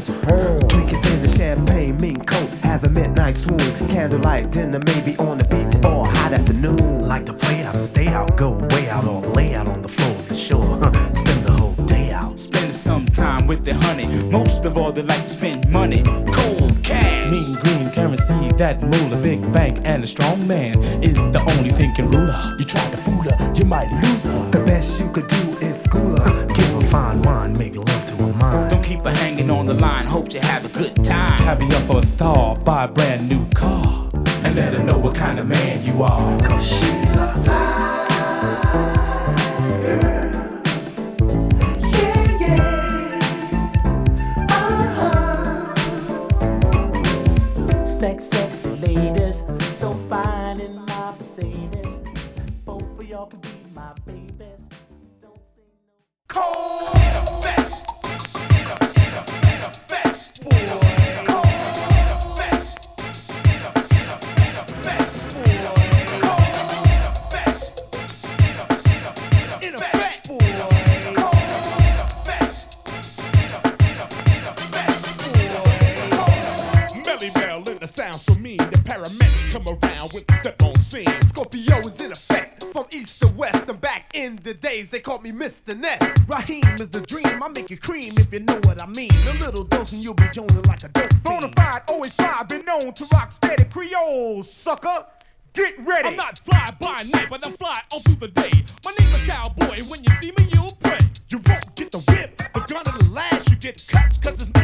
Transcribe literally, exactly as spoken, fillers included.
hearts of pearl. Drinking in the champagne, mink coat, have a midnight swoon. Candlelight dinner, maybe on the beach or hot afternoon. Like to play out and stay out, go way out or lay out on the floor of the shore. Huh. Spend the whole day out. Spend some time with the honey. Most of all, they like to spend money. Cold cash. Mean green currency, that moolah, big bank, and a strong man is the only thinking ruler. You try to fool her, you might lose her. The best you could do is school her. Give her fine wine, make love to her mind. Don't keep her hanging on the line, hope you have a good time. Caviar for a star, buy a brand new car, and let her know what kind of man you are. Cause she's a Sex, sexy ladies, so fine in my Mercedes. Both of y'all can be my babies. Don't say no. Cold in effect. In a, in a, in effect. Boy. Cold in effect. In a, in a, in effect. Boy. Cold in effect. In a, in a, in effect. Boy. Cold in effect. In a, in a, in effect. Boy. Melly Mel in the sound so mean. The paramedics come around with the step on scene. Scorpio is in effect. From east to west, and back in the days, they called me Mister Ness. Raheem is the dream, I make you cream if you know what I mean. A little dose and you'll be jonesing like a dope fiend. Bonafide, always fly, been known to rock steady. Creole, sucker, get ready. I'm not fly by night, but I'm fly all through the day. My name is Cowboy, when you see me, you'll pray. You won't get the whip, the gun of the lash, you get cut, cause it's